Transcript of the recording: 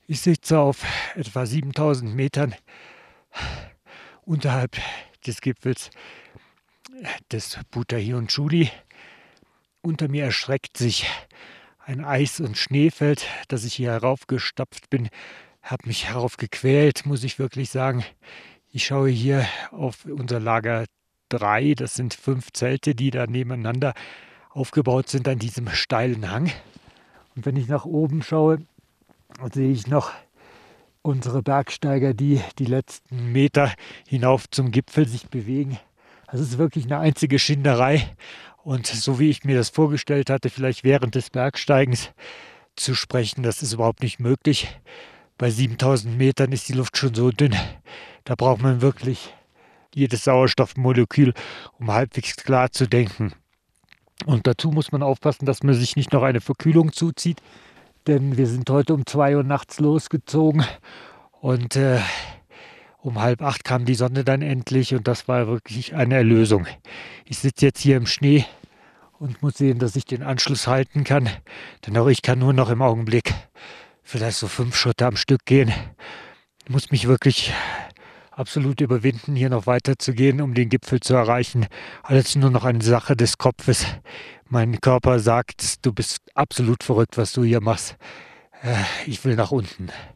Ich sitze auf etwa 7.000 Metern unterhalb des Gipfels des Buthayon Chuli. Unter mir erstreckt sich ein Eis- und Schneefeld, dass ich hier heraufgestapft bin. Habe mich heraufgequält, muss ich wirklich sagen. Ich schaue hier auf unser Lager 3. Das sind 5 Zelte, die da nebeneinander aufgebaut sind an diesem steilen Hang. Und wenn ich nach oben schaue, sehe ich noch unsere Bergsteiger, die die letzten Meter hinauf zum Gipfel sich bewegen. Das ist wirklich eine einzige Schinderei. Und so wie ich mir das vorgestellt hatte, vielleicht während des Bergsteigens zu sprechen, das ist überhaupt nicht möglich. Bei 7.000 Metern ist die Luft schon so dünn. Da braucht man wirklich jedes Sauerstoffmolekül, um halbwegs klar zu denken. Und dazu muss man aufpassen, dass man sich nicht noch eine Verkühlung zuzieht. Denn wir sind heute um 2 Uhr nachts losgezogen und um 7:30 kam die Sonne dann endlich und das war wirklich eine Erlösung. Ich sitze jetzt hier im Schnee und muss sehen, dass ich den Anschluss halten kann. Denn auch ich kann nur noch im Augenblick vielleicht so 5 Schritte am Stück gehen. Ich muss mich wirklich absolut überwinden, hier noch weiterzugehen, um den Gipfel zu erreichen. Alles nur noch eine Sache des Kopfes. Mein Körper sagt, du bist absolut verrückt, was du hier machst. Ich will nach unten.